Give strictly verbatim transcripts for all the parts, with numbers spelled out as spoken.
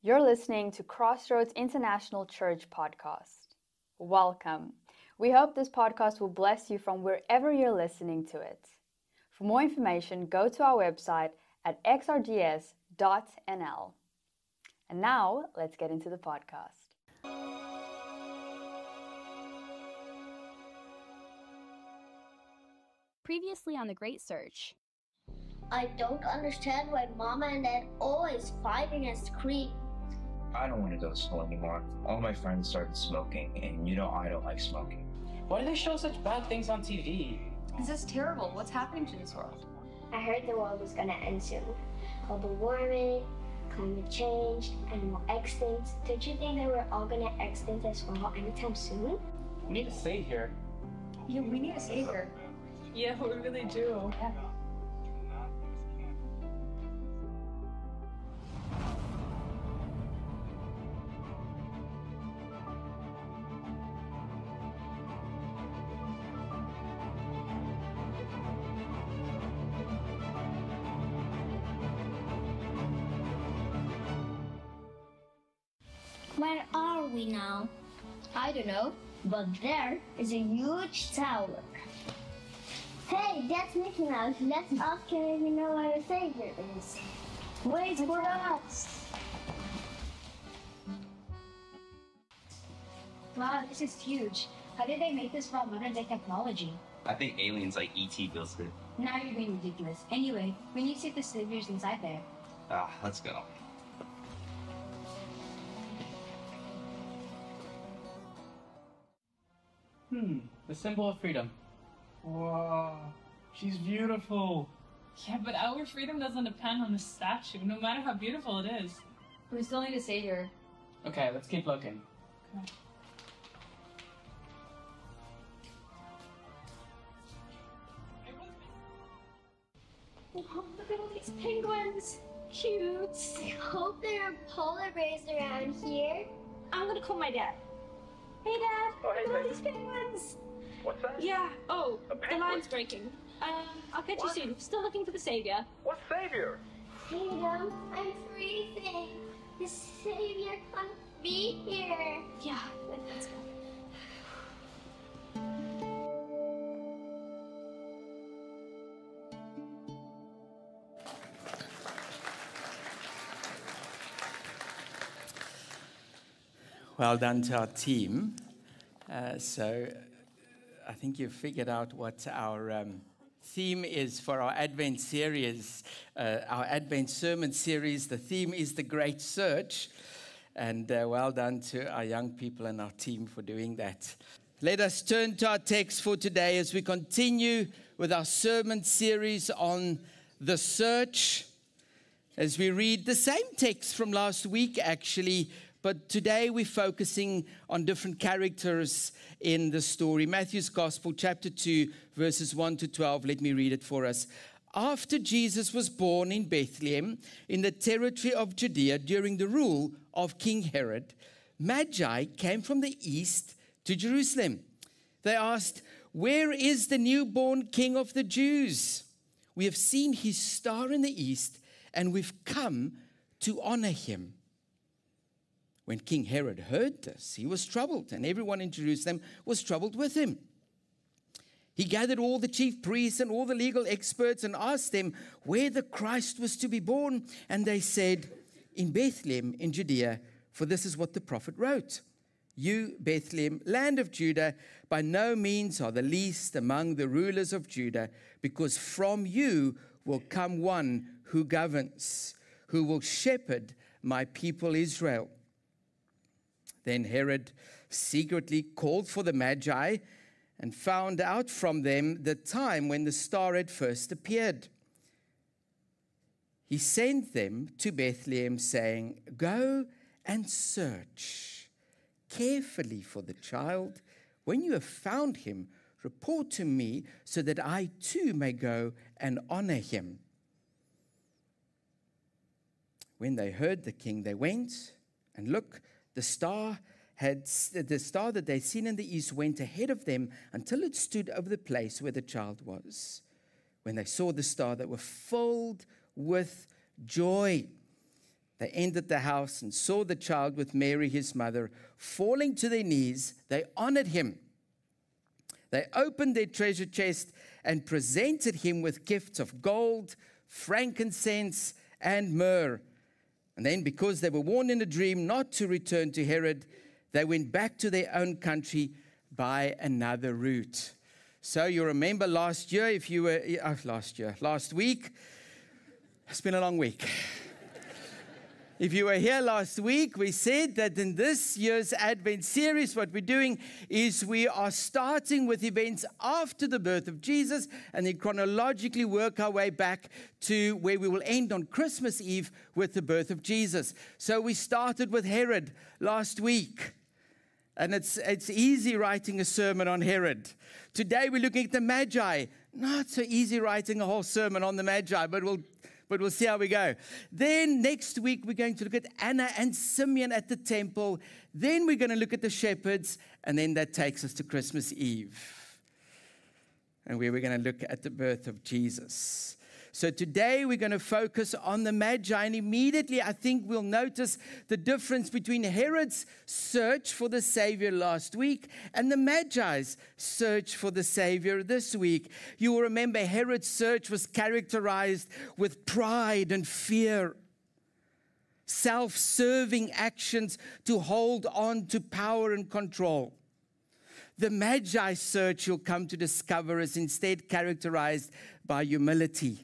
You're listening to Crossroads International Church podcast. Welcome. We hope this podcast will bless you from wherever you're listening to it. For more information, go to our website at x r g s dot n l. And now, let's get into the podcast. Previously on The Great Search. I don't understand why Mama and Dad always fight against Creed. I don't want to go to school anymore. All my friends started smoking, and you know I don't like smoking. Why do they show such bad things on T V? This is terrible. What's happening to this world? I heard the world was gonna end soon. Global warming, climate change, animal extinct. Don't you think that we're all gonna extinct as well anytime soon? We need a savior. Yeah, we need a savior. Yeah, we really do. Yeah. Where are we now? I don't know, but there is a huge tower. Hey, that's Mickey Mouse. Let's ask him if we know where the savior is. Wait for us. Wow, this is huge. How did they make this from modern day technology? I think aliens like E T built it. Now you're being ridiculous. Anyway, we need to see if the savior's inside there. Ah, let's go. Hmm, the symbol of freedom. Wow, she's beautiful. Yeah, but our freedom doesn't depend on the statue, no matter how beautiful it is. We still need a savior. Okay, let's keep looking. Okay. Oh, look at all these penguins. Cute. I hope there are polar bears around here. I'm gonna call my dad. Hey, Dad. Oh, hey, look at all baby. these penguins. What's that? Yeah, oh, A the penguin? line's breaking. Um, I'll catch What? you soon. Still looking for the savior. What savior? Freedom, I'm freezing. The savior can't be here. Yeah, let's go. Well done to our team. Uh, so I think you've figured out what our um, theme is for our Advent series, uh, our Advent sermon series. The theme is The Great Search. And uh, well done to our young people and our team for doing that. Let us turn to our text for today as we continue with our sermon series on the search. As we read the same text from last week, actually, but today we're focusing on different characters in the story. Matthew's Gospel, chapter two, verses one to twelve. Let me read it for us. After Jesus was born in Bethlehem, in the territory of Judea, during the rule of King Herod, Magi came from the east to Jerusalem. They asked, "Where is the newborn King of the Jews? We have seen his star in the east, and we've come to honor him." When King Herod heard this, he was troubled, and everyone in Jerusalem was troubled with him. He gathered all the chief priests and all the legal experts and asked them where the Christ was to be born. And they said, "In Bethlehem in Judea, for this is what the prophet wrote. You, Bethlehem, land of Judah, by no means are the least among the rulers of Judah, because from you will come one who governs, who will shepherd my people Israel." Then Herod secretly called for the Magi and found out from them the time when the star had first appeared. He sent them to Bethlehem, saying, "Go and search carefully for the child. When you have found him, report to me so that I too may go and honor him." When they heard the king, they went, and look, the star had the star that they'd seen in the east went ahead of them until it stood over the place where the child was. When they saw the star, they were filled with joy. They entered the house and saw the child with Mary, his mother. Falling to their knees, they honored him. They opened their treasure chest and presented him with gifts of gold, frankincense, and myrrh. And then, because they were warned in a dream not to return to Herod, they went back to their own country by another route. So you remember last year, if you were, uh, last year, last week, it's been a long week. If you were here last week, we said that in this year's Advent series, what we're doing is we are starting with events after the birth of Jesus and then chronologically work our way back to where we will end on Christmas Eve with the birth of Jesus. So we started with Herod last week. And it's, it's easy writing a sermon on Herod. Today we're looking at the Magi. Not so easy writing a whole sermon on the Magi, but we'll But we'll see how we go. Then next week, we're going to look at Anna and Simeon at the temple. Then we're going to look at the shepherds. And then that takes us to Christmas Eve. And where we're going to look at the birth of Jesus. So today, we're going to focus on the Magi. And immediately, I think we'll notice the difference between Herod's search for the Savior last week and the Magi's search for the Savior this week. You will remember Herod's search was characterized with pride and fear, self-serving actions to hold on to power and control. The Magi's search, you'll come to discover, is instead characterized by humility,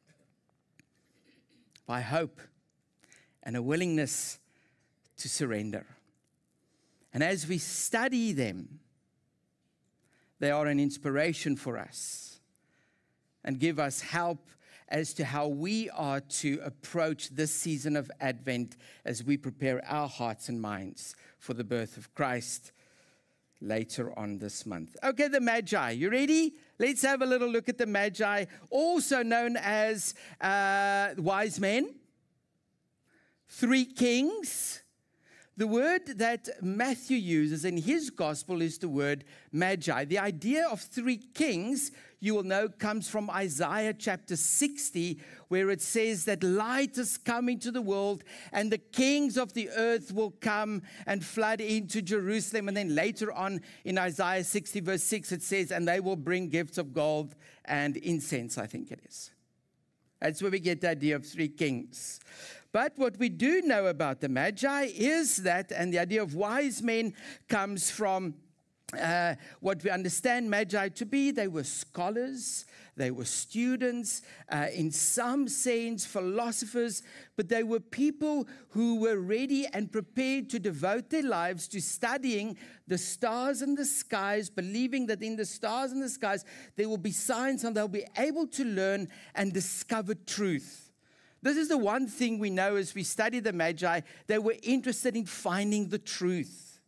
by hope, and a willingness to surrender. And as we study them, they are an inspiration for us and give us help as to how we are to approach this season of Advent as we prepare our hearts and minds for the birth of Christ later on this month. Okay, the Magi, you ready? Let's have a little look at the Magi, also known as uh, wise men, three kings. The word that Matthew uses in his gospel is the word Magi. The idea of three kings, you will know, comes from Isaiah chapter sixty, where it says that light is coming to the world and the kings of the earth will come and flood into Jerusalem. And then later on in Isaiah sixty verse six, it says, and they will bring gifts of gold and incense, I think it is. That's where we get the idea of three kings. But what we do know about the Magi is that, and the idea of wise men comes from uh, what we understand Magi to be. They were scholars, they were students, uh, in some sense philosophers, but they were people who were ready and prepared to devote their lives to studying the stars and the skies, believing that in the stars and the skies there will be signs and they'll be able to learn and discover truth. This is the one thing we know as we study the Magi. They were interested in finding the truth.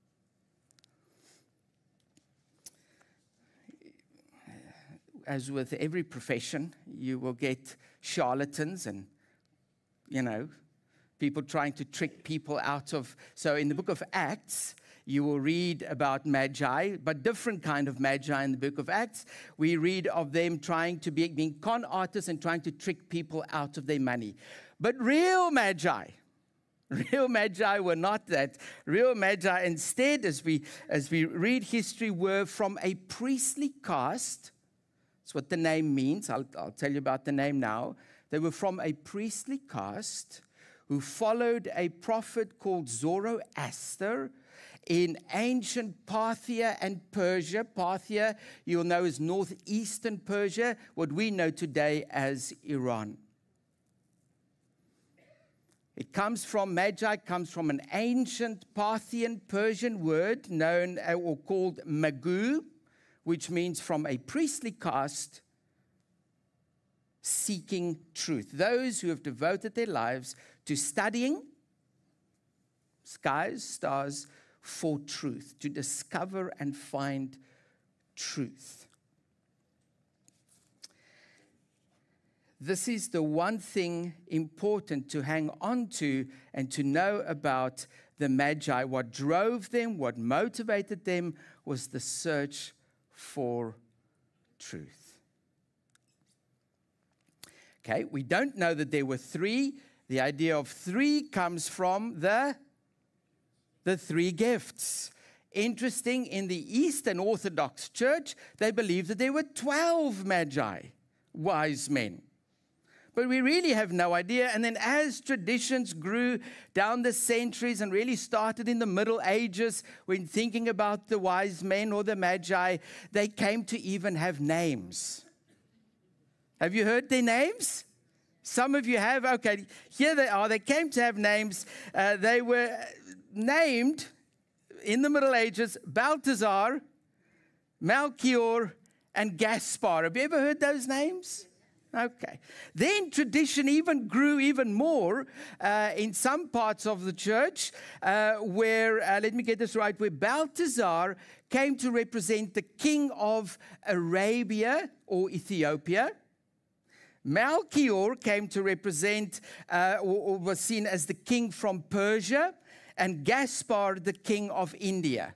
As with every profession, you will get charlatans and, you know, people trying to trick people out of. So in the book of Acts, you will read about Magi, but different kind of Magi in the book of Acts. We read of them trying to be being con artists and trying to trick people out of their money. But real Magi, real Magi were not that. Real Magi instead, as we, as we read history, were from a priestly caste. That's what the name means. I'll, I'll tell you about the name now. They were from a priestly caste who followed a prophet called Zoroaster in ancient Parthia and Persia. Parthia, you'll know, is northeastern Persia, what we know today as Iran. It comes from, Magi comes from an ancient Parthian Persian word known or called Magu, which means from a priestly caste seeking truth. Those who have devoted their lives to studying skies, stars, for truth, to discover and find truth. This is the one thing important to hang on to and to know about the Magi. What drove them, what motivated them, was the search for truth. Okay, we don't know that there were three. The idea of three comes from the, the three gifts. Interesting, in the Eastern Orthodox Church, they believe that there were twelve magi, wise men. But we really have no idea. And then as traditions grew down the centuries and really started in the Middle Ages, when thinking about the wise men or the magi, they came to even have names. Have you heard their names? Some of you have. Okay, here they are. They came to have names. Uh, they were named in the Middle Ages Balthazar, Melchior, and Gaspar. Have you ever heard those names? Okay. Then tradition even grew even more uh, in some parts of the church uh, where, uh, let me get this right, where Balthazar came to represent the king of Arabia or Ethiopia. Melchior came to represent uh, or, or was seen as the king from Persia, and Gaspar the king of India.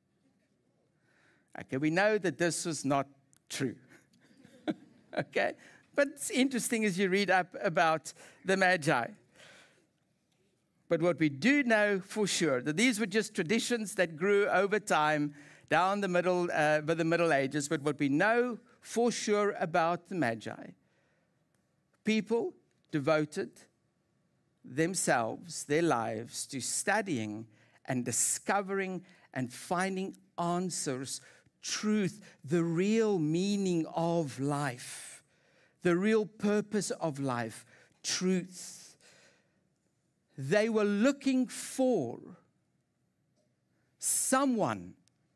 Okay, we know that this was not true. Okay? But it's interesting as you read up about the Magi. But what we do know for sure, that these were just traditions that grew over time down the middle, uh, by the Middle Ages. But what we know for sure about the Magi, people devoted themselves, their lives, to studying and discovering and finding answers, truth, the real meaning of life. The real purpose of life, truth. They were looking for someone,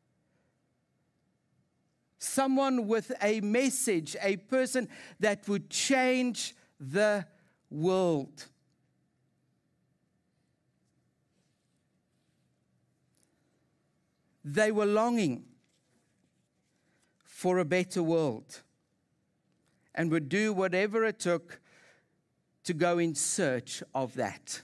someone with a message, a person that would change the world. They were longing for a better world, and would do whatever it took to go in search of that.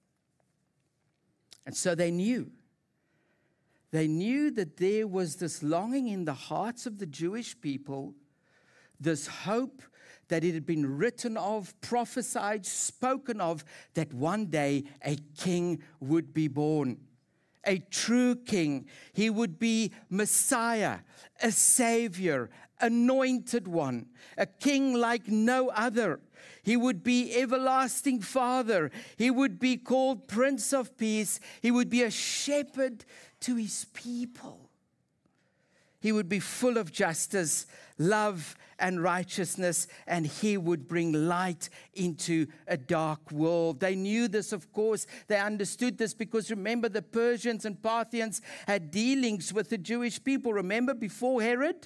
And so they knew. They knew that there was this longing in the hearts of the Jewish people, this hope that it had been written of, prophesied, spoken of, that one day a king would be born. A true king. He would be Messiah, a Savior, anointed one, a king like no other. He would be everlasting Father. He would be called Prince of Peace. He would be a shepherd to his people. He would be full of justice, love, and righteousness, and he would bring light into a dark world. They knew this, of course. They understood this because, remember, the Persians and Parthians had dealings with the Jewish people. Remember, before Herod,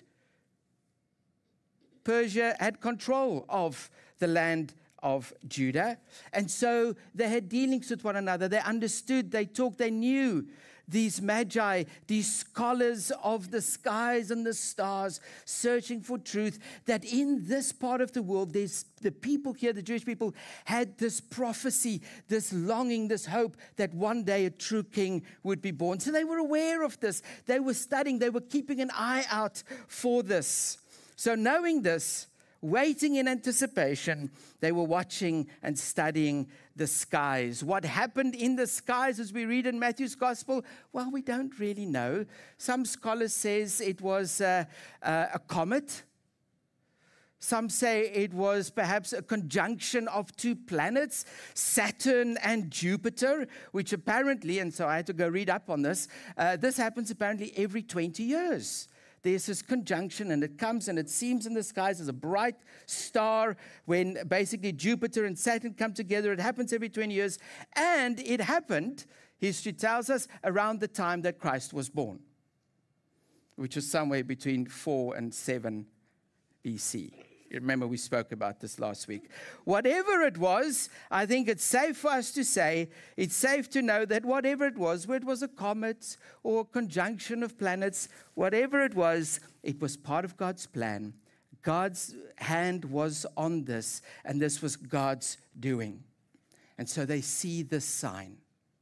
Persia had control of the land of Judah. And so they had dealings with one another. They understood, they talked, they knew these magi, these scholars of the skies and the stars, searching for truth, that in this part of the world, there's the people here, the Jewish people, had this prophecy, this longing, this hope that one day a true king would be born. So they were aware of this. They were studying. They were keeping an eye out for this. So knowing this, waiting in anticipation, they were watching and studying the skies. What happened in the skies as we read in Matthew's Gospel? Well, we don't really know. Some scholars says it was uh, uh, a comet. Some say it was perhaps a conjunction of two planets, Saturn and Jupiter, which apparently, and so I had to go read up on this, uh, this happens apparently every twenty years. There's this conjunction, and it comes and it seems in the skies as a bright star when basically Jupiter and Saturn come together. It happens every twenty years. And it happened, history tells us, around the time that Christ was born, which was somewhere between four and seven B C. You remember we spoke about this last week. Whatever it was, I think it's safe for us to say, it's safe to know that whatever it was, whether it was a comet or a conjunction of planets, whatever it was, it was part of God's plan. God's hand was on this, and this was God's doing. And so they see this sign.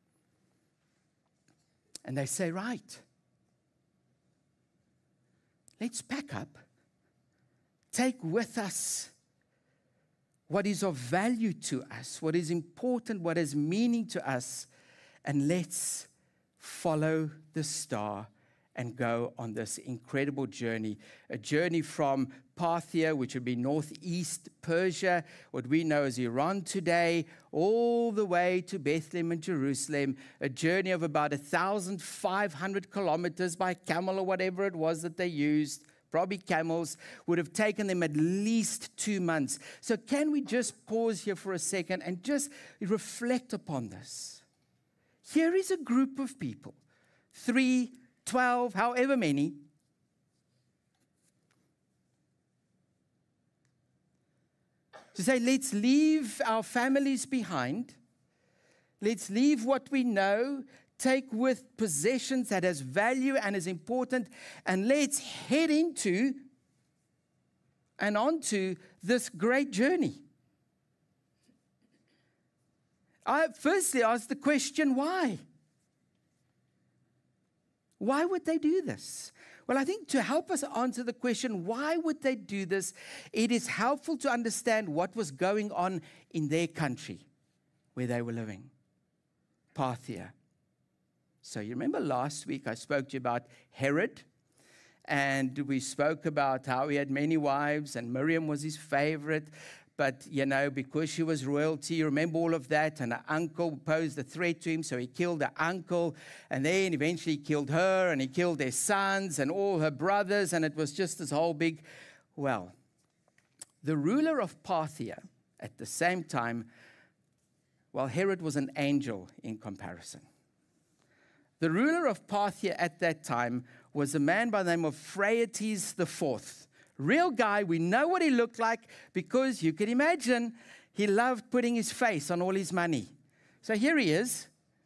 And they say, right, let's pack up. Take with us what is of value to us, what is important, what has meaning to us, and let's follow the star and go on this incredible journey, a journey from Parthia, which would be northeast Persia, what we know as Iran today, all the way to Bethlehem and Jerusalem, a journey of about one thousand five hundred kilometers by camel or whatever it was that they used. Probably camels, would have taken them at least two months. So can we just pause here for a second and just reflect upon this? Here is a group of people, three, twelve, however many, to say, let's leave our families behind. Let's leave what we know, take with possessions that has value and is important, and let's head into and onto this great journey. I firstly asked the question, why? Why would they do this? Well, I think to help us answer the question, why would they do this, it is helpful to understand what was going on in their country where they were living, Parthia. So you remember last week I spoke to you about Herod, and we spoke about how he had many wives, and Miriam was his favorite. But, you know, because she was royalty, you remember all of that, and her uncle posed a threat to him, so he killed her uncle, and then eventually he killed her, and he killed their sons and all her brothers, and it was just this whole big, well, the ruler of Parthia at the same time, well, Herod was an angel in comparison. The ruler of Parthia at that time was a man by the name of Phraates the Fourth. Real guy, we know what he looked like because you can imagine he loved putting his face on all his money. So here he is.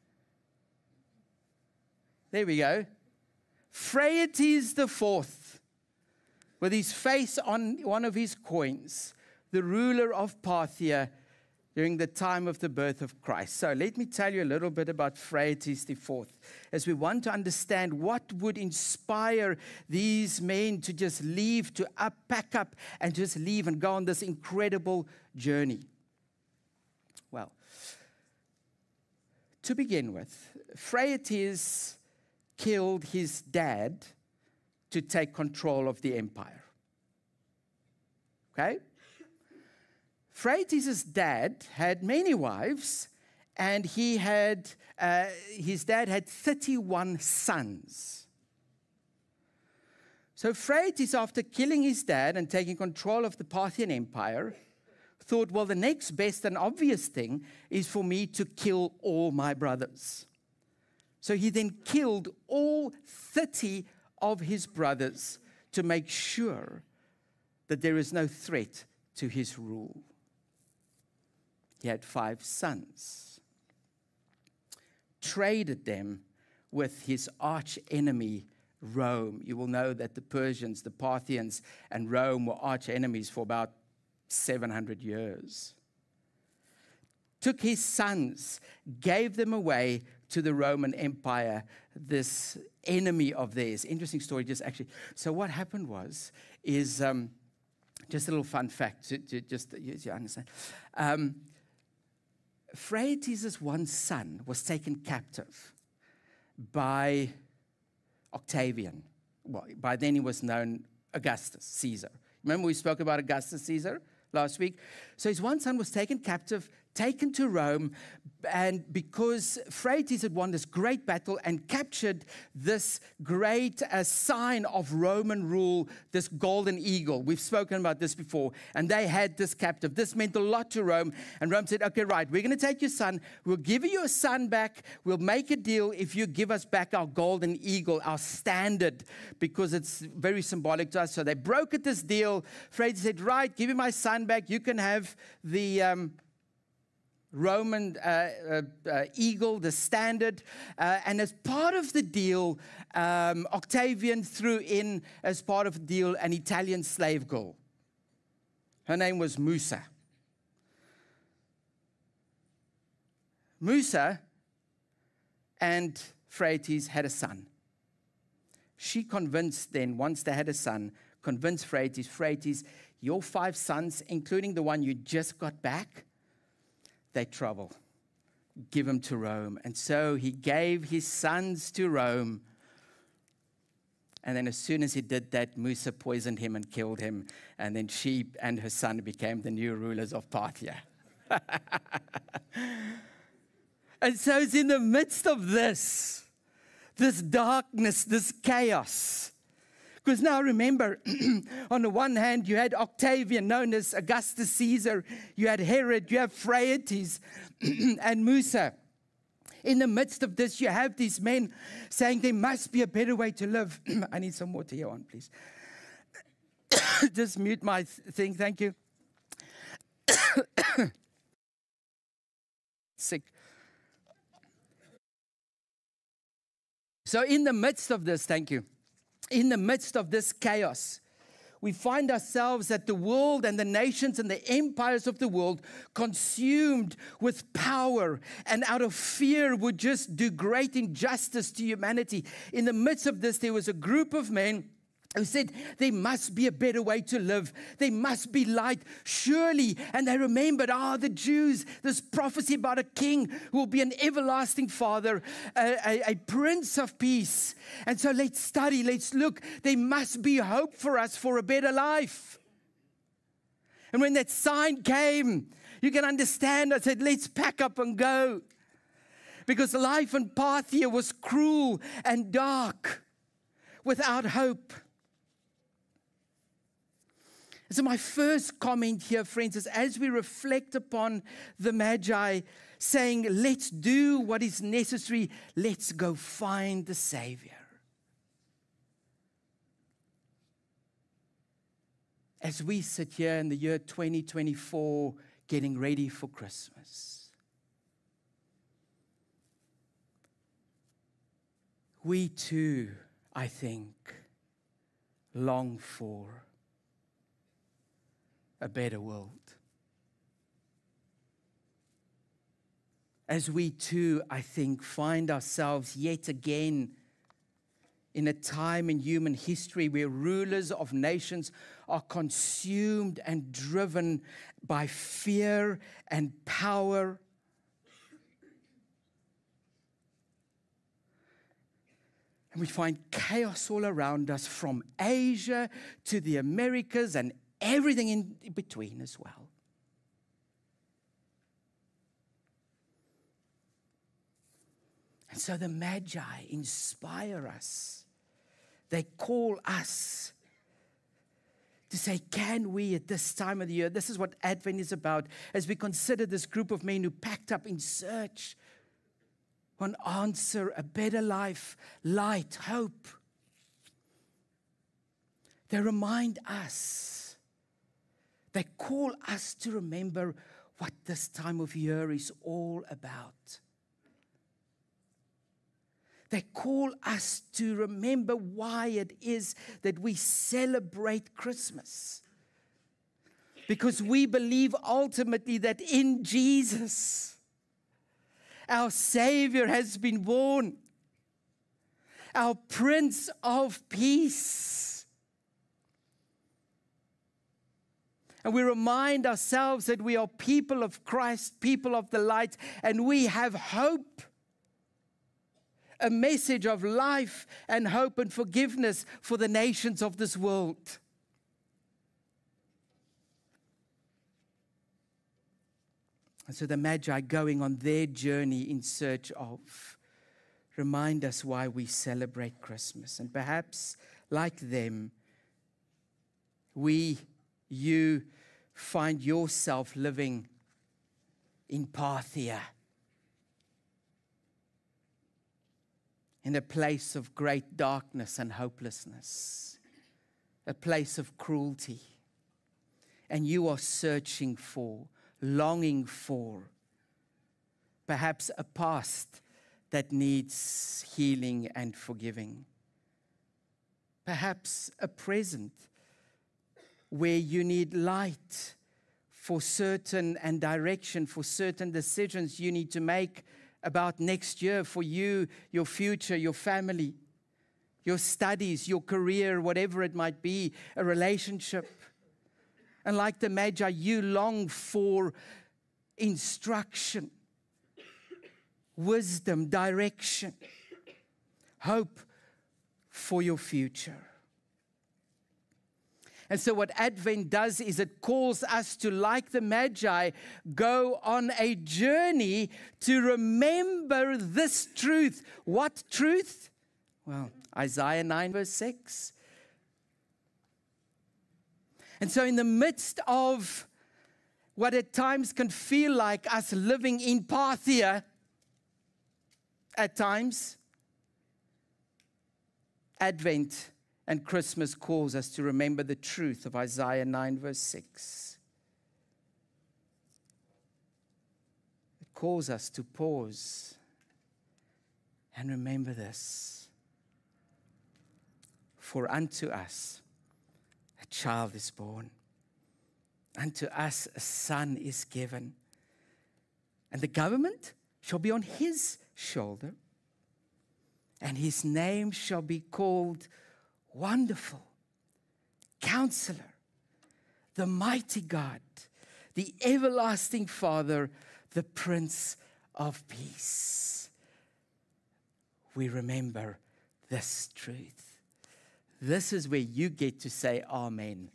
There we go. Phraates the Fourth, with his face on one of his coins, the ruler of Parthia during the time of the birth of Christ. So let me tell you a little bit about Phraates the Fourth, as we want to understand what would inspire these men to just leave, to up, pack up, and just leave and go on this incredible journey. Well, to begin with, Phraates killed his dad to take control of the empire. Okay? Phraates' dad had many wives, and he had uh, his dad had thirty-one sons. So Phraates, after killing his dad and taking control of the Parthian Empire, thought, well, the next best and obvious thing is for me to kill all my brothers. So he then killed all thirty of his brothers to make sure that there is no threat to his rule. He had five sons, traded them with his arch enemy, Rome. You will know that the Persians, the Parthians, and Rome were arch enemies for about seven hundred years. Took his sons, gave them away to the Roman Empire, this enemy of theirs. Interesting story, just actually. So what happened was, is um, just a little fun fact, to, to just you, you understand. Um, Phraates' one son was taken captive by Octavian. Well, by then he was known Augustus Caesar. Remember we spoke about Augustus Caesar last week? So his one son was taken captive, taken to Rome, and because Phraates had won this great battle and captured this great uh, sign of Roman rule, this golden eagle. We've spoken about this before. And they had this captive. This meant a lot to Rome. And Rome said, okay, right, we're going to take your son. We'll give you your son back. We'll make a deal if you give us back our golden eagle, our standard, because it's very symbolic to us. So they brokered this deal. Phraates said, right, give me my son back. You can have the... Um, Roman uh, uh, uh, eagle, the standard. Uh, and as part of the deal, um, Octavian threw in, as part of the deal, an Italian slave girl. Her name was Musa. Musa and Phraates had a son. She convinced then, once they had a son, convinced Phrates, Phrates, your five sons, including the one you just got back, they're trouble. Give them to Rome. And so he gave his sons to Rome. And then as soon as he did that, Musa poisoned him and killed him. And then she and her son became the new rulers of Parthia. And so it's in the midst of this, this darkness, this chaos. Because now remember, on the one hand, you had Octavian, known as Augustus Caesar. You had Herod, you have Phraates and Musa. In the midst of this, you have these men saying there must be a better way to live. I need some water here on, please. Just mute my th- thing, thank you. Sick. So in the midst of this, thank you, in the midst of this chaos, we find ourselves that the world and the nations and the empires of the world consumed with power and out of fear would just do great injustice to humanity. In the midst of this, there was a group of men who said there must be a better way to live. There must be light, surely. And they remembered, ah, oh, the Jews, this prophecy about a king who will be an everlasting father, a, a, a prince of peace. And so let's study, let's look. There must be hope for us for a better life. And when that sign came, you can understand, I said, let's pack up and go. Because life in Parthia was cruel and dark, without hope. So my first comment here, friends, is as we reflect upon the Magi saying, let's do what is necessary, let's go find the Savior. As we sit here in the year twenty twenty-four, getting ready for Christmas, we too, I think, long for a better world. As we too, I think, find ourselves yet again in a time in human history where rulers of nations are consumed and driven by fear and power. And we find chaos all around us, from Asia to the Americas and everything in between as well. And so the Magi inspire us. They call us to say, can we at this time of the year, this is what Advent is about, as we consider this group of men who packed up in search for an answer, a better life, light, hope. They remind us, they call us to remember what this time of year is all about. They call us to remember why it is that we celebrate Christmas. Because we believe ultimately that in Jesus, our Savior has been born, our Prince of Peace. And we remind ourselves that we are people of Christ, people of the light, and we have hope. A message of life and hope and forgiveness for the nations of this world. And so the Magi, going on their journey in search of, remind us why we celebrate Christmas. And perhaps, like them, we, you, find yourself living in Parthia, in a place of great darkness and hopelessness, a place of cruelty. And you are searching for, longing for, perhaps a past that needs healing and forgiving. Perhaps a present where you need light for certain and direction for certain decisions you need to make about next year for you, your future, your family, your studies, your career, whatever it might be, a relationship. And like the Magi, you long for instruction, wisdom, direction, hope for your future. And so what Advent does is it calls us to, like the Magi, go on a journey to remember this truth. What truth? Well, Isaiah nine verse six. And so in the midst of what at times can feel like us living in Parthia, at times, Advent and Christmas calls us to remember the truth of Isaiah nine verse six. It calls us to pause and remember this. For unto us a child is born, unto us a son is given, and the government shall be on his shoulder, and his name shall be called Wonderful, Counselor, the Mighty God, the Everlasting Father, the Prince of Peace. We remember this truth. This is where you get to say amen.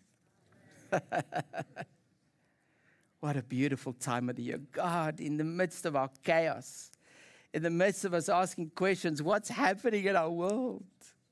What a beautiful time of the year. God, in the midst of our chaos, in the midst of us asking questions, what's happening in our world?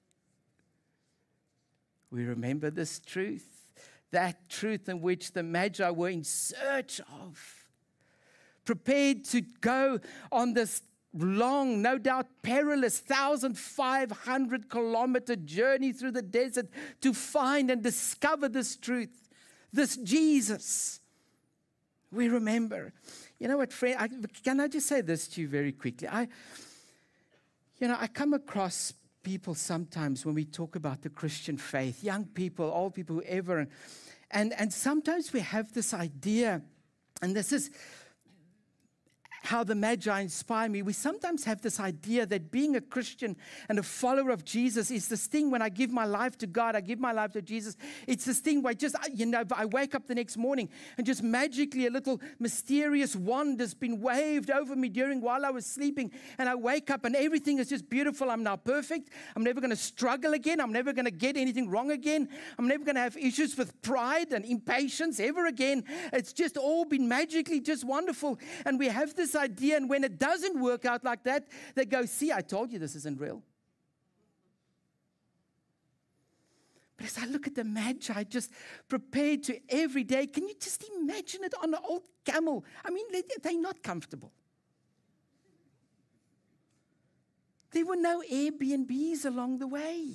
We remember this truth, that truth in which the Magi were in search of, prepared to go on this long, no doubt perilous, one thousand five hundred kilometer journey through the desert to find and discover this truth, this Jesus. We remember. You know what, friend, I, can I just say this to you very quickly? I, you know, I come across people sometimes when we talk about the Christian faith, young people, old people, whoever, and, and, and sometimes we have this idea, and this is how the Magi inspire me. We sometimes have this idea that being a Christian and a follower of Jesus is this thing when I give my life to God, I give my life to Jesus. It's this thing where I just, you know, I wake up the next morning and just magically a little mysterious wand has been waved over me during while I was sleeping. And I wake up and everything is just beautiful. I'm now perfect. I'm never going to struggle again. I'm never going to get anything wrong again. I'm never going to have issues with pride and impatience ever again. It's just all been magically just wonderful. And we have this idea, and when it doesn't work out like that, they go, see, I told you this isn't real. But as I look at the Magi just prepared to every day, can you just imagine it on an old camel? I mean, they're not comfortable. There were no Airbnbs along the way.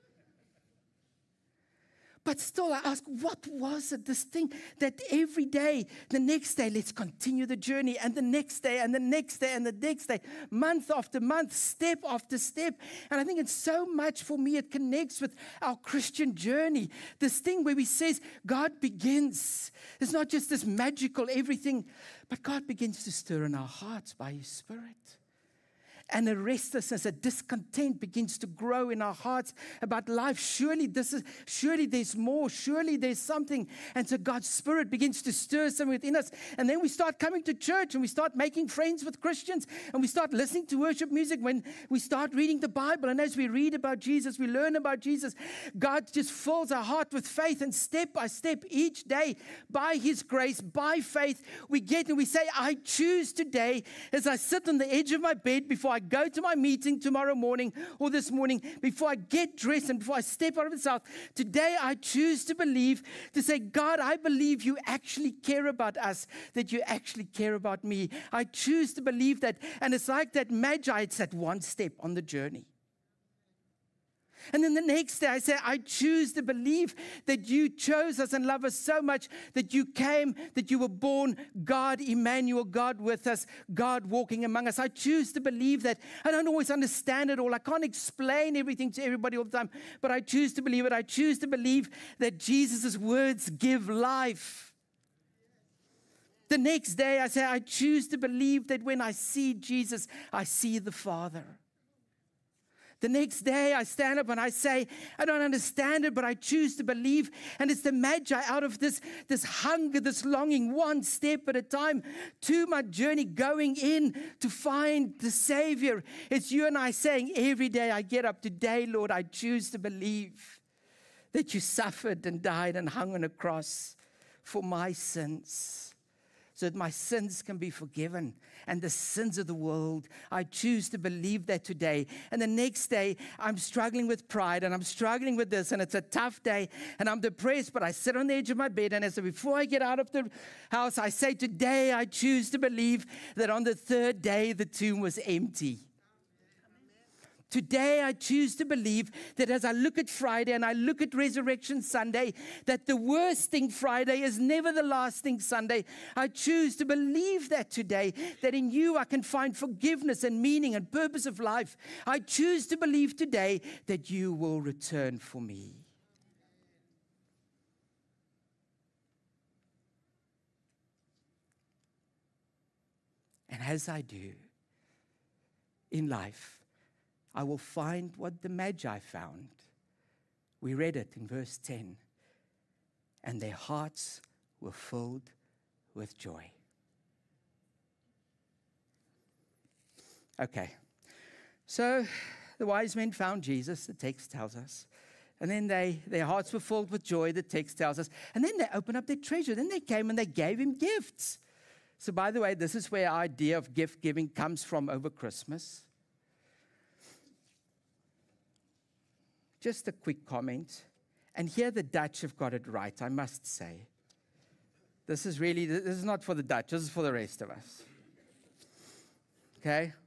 But still, I ask, what was it, this thing that every day, the next day, let's continue the journey, and the next day, and the next day, and the next day, month after month, step after step. And I think it's so much for me, it connects with our Christian journey. This thing where we says, God begins. It's not just this magical everything, but God begins to stir in our hearts by His Spirit. And a restlessness, a discontent begins to grow in our hearts about life. Surely this is, surely there's more. Surely there's something. And so God's Spirit begins to stir something within us. And then we start coming to church and we start making friends with Christians and we start listening to worship music when we start reading the Bible. And as we read about Jesus, we learn about Jesus. God just fills our heart with faith, and step by step each day, by His grace, by faith, we get and we say, I choose today, as I sit on the edge of my bed before I go to my meeting tomorrow morning or this morning, before I get dressed and before I step out of this house, today I choose to believe, to say, God, I believe you actually care about us, that you actually care about me. I choose to believe that. And it's like that Magi, it's that one step on the journey. And then the next day I say, I choose to believe that you chose us and love us so much that you came, that you were born, God Emmanuel, God with us, God walking among us. I choose to believe that. I don't always understand it all. I can't explain everything to everybody all the time, but I choose to believe it. I choose to believe that Jesus' words give life. The next day I say, I choose to believe that when I see Jesus, I see the Father. The next day I stand up and I say, I don't understand it, but I choose to believe. And it's the Magi out of this, this hunger, this longing, one step at a time to my journey going in to find the Savior. It's you and I saying every day I get up, today, Lord, I choose to believe that you suffered and died and hung on a cross for my sins, so that my sins can be forgiven and the sins of the world. I choose to believe that today. And the next day, I'm struggling with pride and I'm struggling with this, and it's a tough day and I'm depressed, but I sit on the edge of my bed, and as before I get out of the house, I say, today I choose to believe that on the third day the tomb was empty. Today, I choose to believe that as I look at Friday and I look at Resurrection Sunday, that the worst thing Friday is never the last thing Sunday. I choose to believe that today, that in you I can find forgiveness and meaning and purpose of life. I choose to believe today that you will return for me. And as I do in life, I will find what the Magi found. We read it in verse ten. And their hearts were filled with joy. Okay. So the wise men found Jesus, the text tells us. And then they, their hearts were filled with joy, the text tells us. And then they opened up their treasure. Then they came and they gave him gifts. So by the way, this is where our idea of gift giving comes from over Christmas. Just a quick comment. And here the Dutch have got it right, I must say. This is really, this is not for the Dutch, this is for the rest of us. Okay?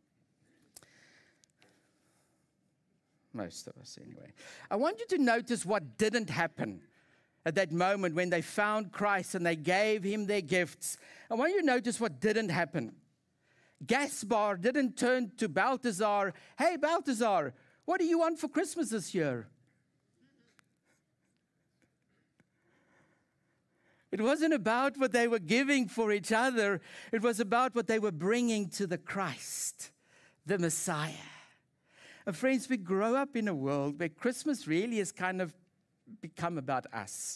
Most of us, anyway. I want you to notice what didn't happen at that moment when they found Christ and they gave him their gifts. I want you to notice what didn't happen. Gaspar didn't turn to Balthazar, hey, Balthazar, what do you want for Christmas this year? It wasn't about what they were giving for each other. It was about what they were bringing to the Christ, the Messiah. And friends, we grow up in a world where Christmas really has kind of become about us.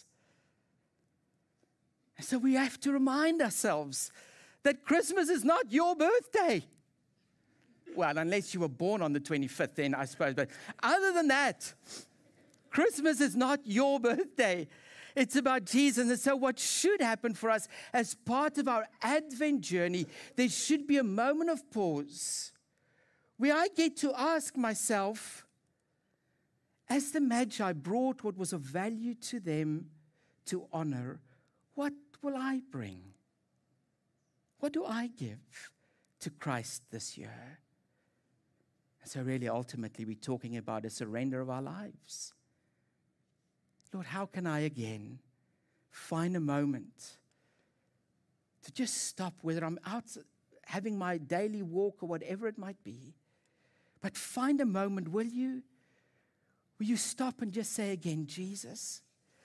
And so we have to remind ourselves that Christmas is not your birthday. Well, unless you were born on the twenty-fifth, then I suppose. But other than that, Christmas is not your birthday. It's about Jesus. And so what should happen for us as part of our Advent journey, there should be a moment of pause where I get to ask myself, as the Magi brought what was of value to them to honor, what will I bring? What do I give to Christ this year? So really, ultimately, we're talking about a surrender of our lives. Lord, how can I again find a moment to just stop, whether I'm out having my daily walk or whatever it might be, but find a moment, will you? Will you stop and just say again, Jesus,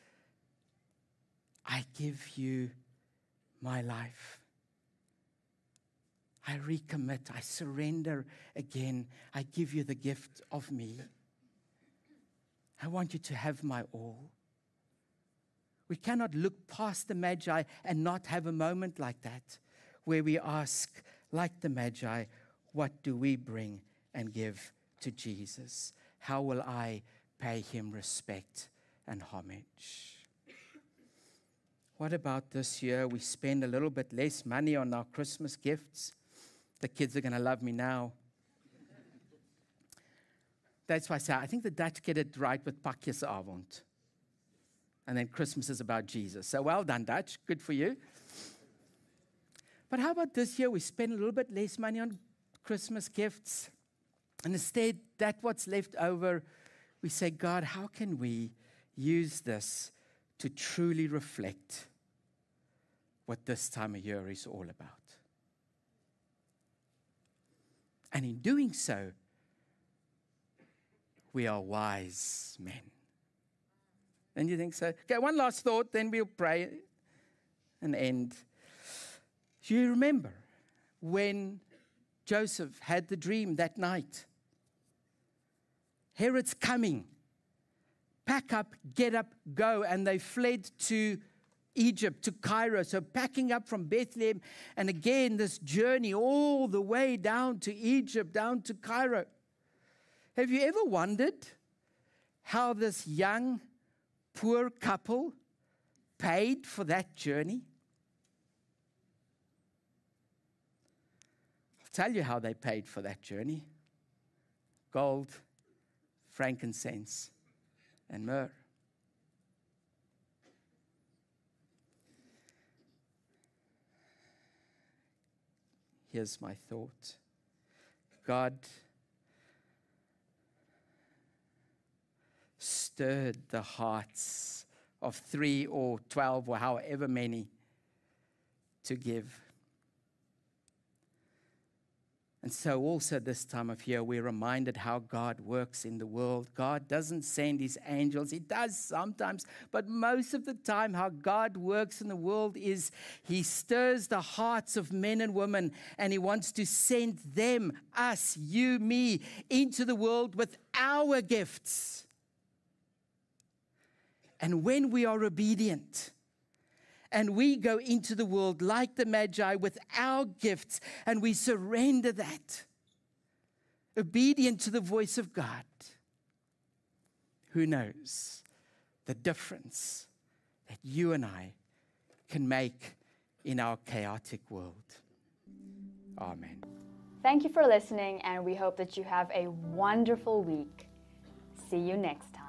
I give you my life. I recommit, I surrender again. I give you the gift of me. I want you to have my all. We cannot look past the Magi and not have a moment like that, where we ask, like the Magi, what do we bring and give to Jesus? How will I pay him respect and homage? What about this year? We spend a little bit less money on our Christmas gifts. The kids are going to love me now. That's why I say, I think the Dutch get it right with Pakjesavond. And then Christmas is about Jesus. So well done, Dutch. Good for you. But how about this year? We spend a little bit less money on Christmas gifts. And instead, that what's left over, we say, God, how can we use this to truly reflect what this time of year is all about? And in doing so, we are wise men. And you think so? Okay, one last thought, then we'll pray and end. Do you remember when Joseph had the dream that night? Herod's coming. Pack up, get up, go. And they fled to Egypt, to Cairo. So packing up from Bethlehem. And again, this journey all the way down to Egypt, down to Cairo. Have you ever wondered how this young, poor couple paid for that journey? I'll tell you how they paid for that journey. Gold, frankincense, and myrrh. Here's my thought. God stirred the hearts of three or twelve or however many to give. And so also this time of year, we're reminded how God works in the world. God doesn't send his angels. He does sometimes, but most of the time how God works in the world is he stirs the hearts of men and women, and he wants to send them, us, you, me, into the world with our gifts. And when we are obedient, and we go into the world like the Magi with our gifts, and we surrender that, obedient to the voice of God, who knows the difference that you and I can make in our chaotic world. Amen. Thank you for listening, and we hope that you have a wonderful week. See you next time.